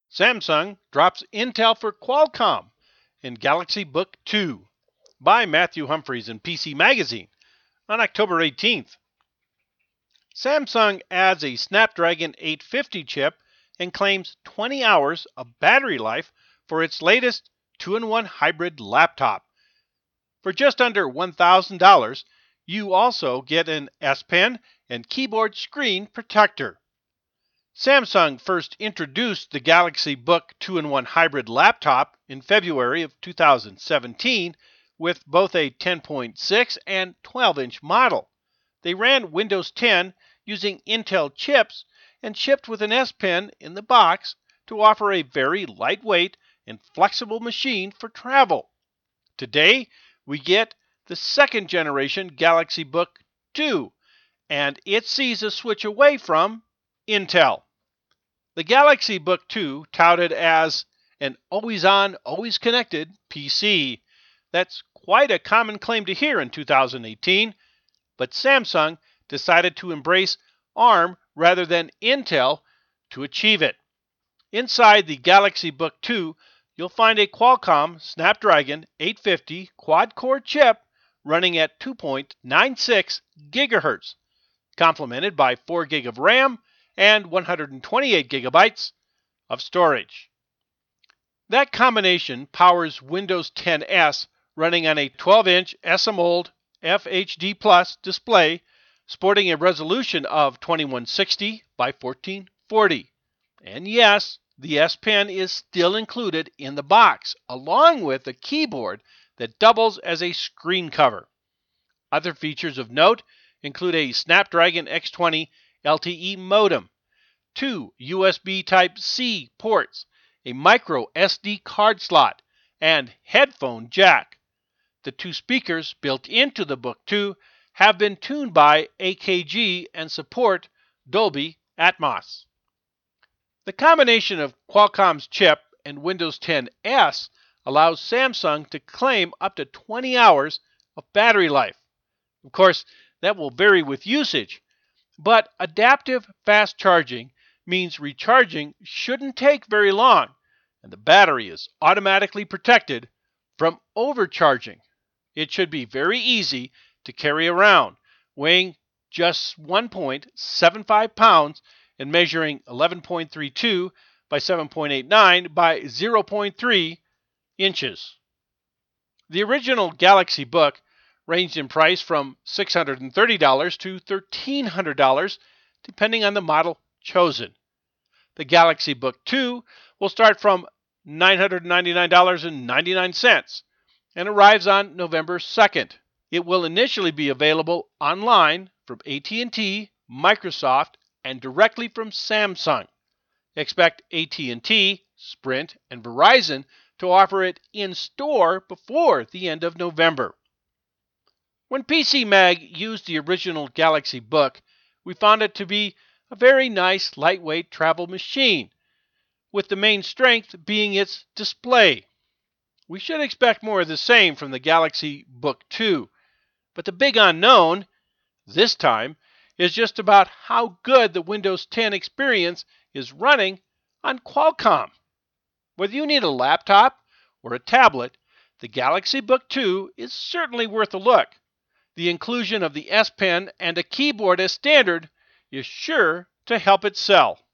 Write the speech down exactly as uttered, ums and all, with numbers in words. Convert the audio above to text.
Samsung drops Intel for Qualcomm in Galaxy Book two by Matthew Humphreys in P C Magazine on October eighteenth. Samsung adds a Snapdragon eight fifty chip and claims twenty hours of battery life for its latest two in one hybrid laptop. For just under one thousand dollars, you also get an S Pen and keyboard screen protector. Samsung first introduced the Galaxy Book two in one hybrid laptop in February of two thousand seventeen with both a ten point six and twelve inch model. They ran Windows ten using Intel chips and shipped with an S Pen in the box to offer a very lightweight and flexible machine for travel. Today, we get the second generation Galaxy Book two, and it sees a switch away from Intel. The Galaxy Book two, touted as an always-on, always-connected P C. That's quite a common claim to hear in two thousand eighteen, but Samsung decided to embrace ARM rather than Intel to achieve it. Inside the Galaxy Book two, you'll find a Qualcomm Snapdragon eight fifty quad-core chip running at two point nine six gigahertz, complemented by four gig of RAM and one hundred twenty-eight gigabytes of storage. That combination powers Windows ten S running on a twelve inch SMOLED F H D Plus display sporting a resolution of twenty-one sixty by fourteen forty. And yes, the S Pen is still included in the box, along with a keyboard that doubles as a screen cover. Other features of note include a Snapdragon X twenty L T E modem, two U S B Type-C ports, a micro S D card slot, and headphone jack. The two speakers built into the Book two have been tuned by A K G and support Dolby Atmos. The combination of Qualcomm's chip and Windows ten S allows Samsung to claim up to twenty hours of battery life. Of course, that will vary with usage, but adaptive fast charging means recharging shouldn't take very long, and the battery is automatically protected from overcharging. It should be very easy to carry around, weighing just one point seven five pounds and measuring eleven point three two by seven point eight nine by zero point three inches. The original Galaxy Book ranged in price from six hundred thirty dollars to one thousand three hundred dollars, depending on the model chosen. The Galaxy Book two will start from nine hundred ninety-nine dollars and ninety-nine cents and arrives on November second. It will initially be available online from A T and T, Microsoft, and directly from Samsung. Expect A T and T, Sprint, and Verizon to offer it in-store before the end of November. When P C Mag used the original Galaxy Book, we found it to be a very nice lightweight travel machine, with the main strength being its display. We should expect more of the same from the Galaxy Book two, but the big unknown, this time, is just about how good the Windows ten experience is running on Qualcomm. Whether you need a laptop or a tablet, the Galaxy Book two is certainly worth a look. The inclusion of the S Pen and a keyboard as standard is sure to help it sell.